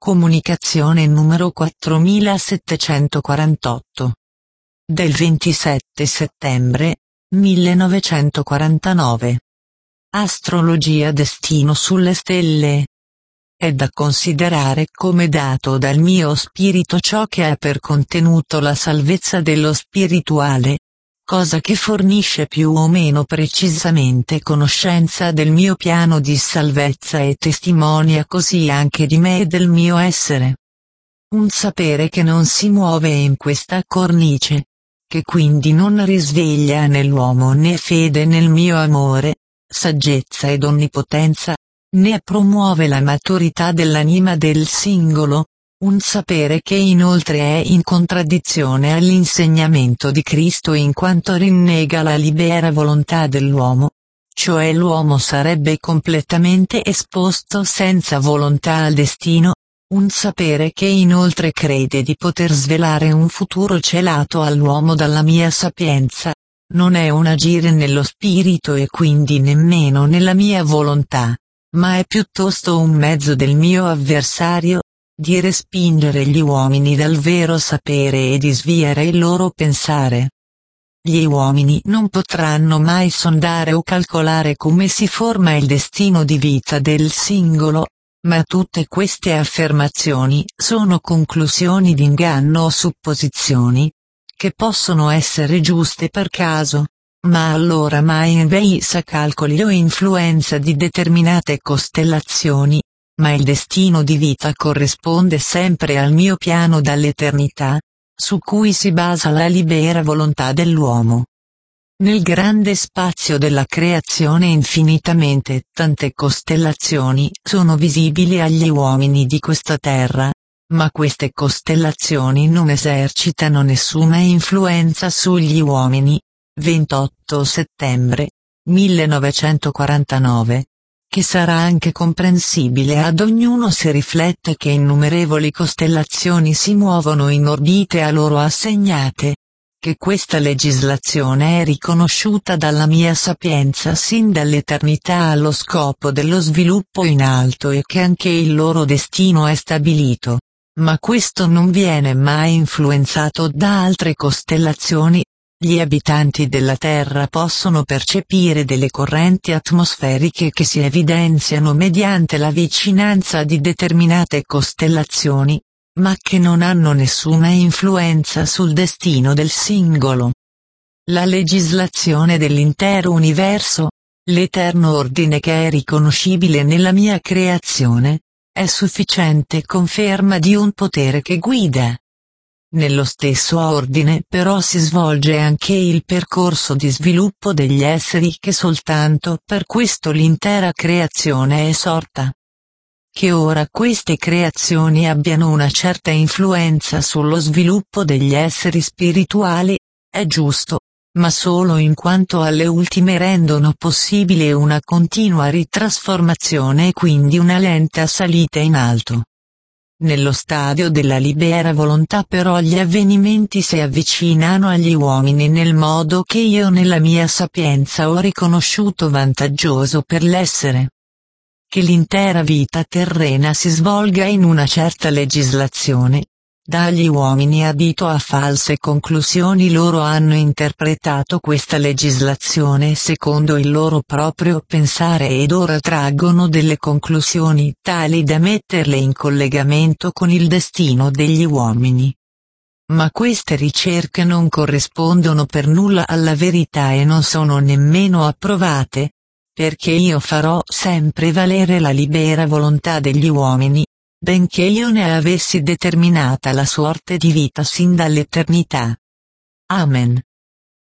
Comunicazione numero 4748. Del 27 settembre 1949. Astrologia destino sulle stelle. È da considerare come dato dal mio spirito ciò che ha per contenuto la salvezza dello spirituale, cosa che fornisce più o meno precisamente conoscenza del mio piano di salvezza e testimonia così anche di me e del mio essere. Un sapere che non si muove in questa cornice, che quindi non risveglia nell'uomo né fede nel mio amore, saggezza ed onnipotenza, né promuove la maturità dell'anima del singolo, un sapere che inoltre è in contraddizione all'insegnamento di Cristo in quanto rinnega la libera volontà dell'uomo, cioè l'uomo sarebbe completamente esposto senza volontà al destino, un sapere che inoltre crede di poter svelare un futuro celato all'uomo dalla mia sapienza, non è un agire nello spirito e quindi nemmeno nella mia volontà, ma è piuttosto un mezzo del mio avversario, di respingere gli uomini dal vero sapere e di sviare il loro pensare. Gli uomini non potranno mai sondare o calcolare come si forma il destino di vita del singolo, ma tutte queste affermazioni sono conclusioni d'inganno o supposizioni, che possono essere giuste per caso, ma allora mai invece calcoli o influenza di determinate costellazioni, ma il destino di vita corrisponde sempre al mio piano dall'eternità, su cui si basa la libera volontà dell'uomo. Nel grande spazio della creazione infinitamente tante costellazioni sono visibili agli uomini di questa terra, ma queste costellazioni non esercitano nessuna influenza sugli uomini. 28 settembre 1949. Che sarà anche comprensibile ad ognuno se riflette che innumerevoli costellazioni si muovono in orbite a loro assegnate, che questa legislazione è riconosciuta dalla mia sapienza sin dall'eternità allo scopo dello sviluppo in alto e che anche il loro destino è stabilito, ma questo non viene mai influenzato da altre costellazioni. Gli abitanti della Terra possono percepire delle correnti atmosferiche che si evidenziano mediante la vicinanza di determinate costellazioni, ma che non hanno nessuna influenza sul destino del singolo. La legislazione dell'intero universo, l'eterno ordine che è riconoscibile nella mia creazione, è sufficiente conferma di un potere che guida. Nello stesso ordine però si svolge anche il percorso di sviluppo degli esseri che soltanto per questo l'intera creazione è sorta. Che ora queste creazioni abbiano una certa influenza sullo sviluppo degli esseri spirituali, è giusto, ma solo in quanto alle ultime rendono possibile una continua ritrasformazione e quindi una lenta salita in alto. Nello stadio della libera volontà però gli avvenimenti si avvicinano agli uomini nel modo che io nella mia sapienza ho riconosciuto vantaggioso per l'essere. Che l'intera vita terrena si svolga in una certa legislazione, dà agli uomini adito a false conclusioni. Loro hanno interpretato questa legislazione secondo il loro proprio pensare ed ora traggono delle conclusioni tali da metterle in collegamento con il destino degli uomini. Ma queste ricerche non corrispondono per nulla alla verità e non sono nemmeno approvate, perché io farò sempre valere la libera volontà degli uomini, benché io ne avessi determinata la sorte di vita sin dall'eternità. Amen.